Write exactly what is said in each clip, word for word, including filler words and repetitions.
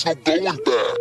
There's no going back.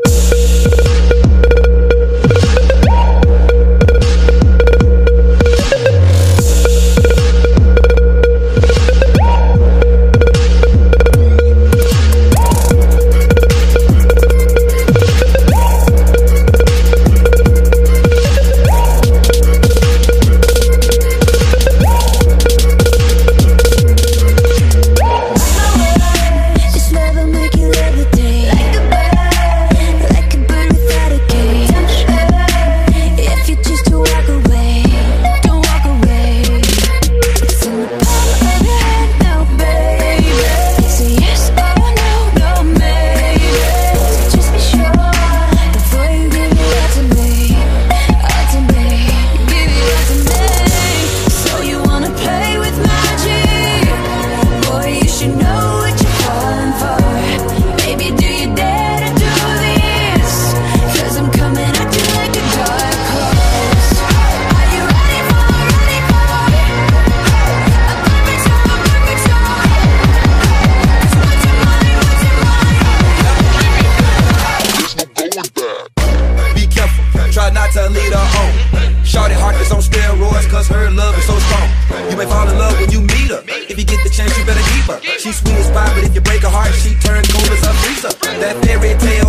To lead her on. Shorty heart is on steroids, cause her love is so strong. You may fall in love when you meet her. If you get the chance, you better keep her. She's sweet as pie, but if you break her heart, she turns cold as a freezer. That fairy tale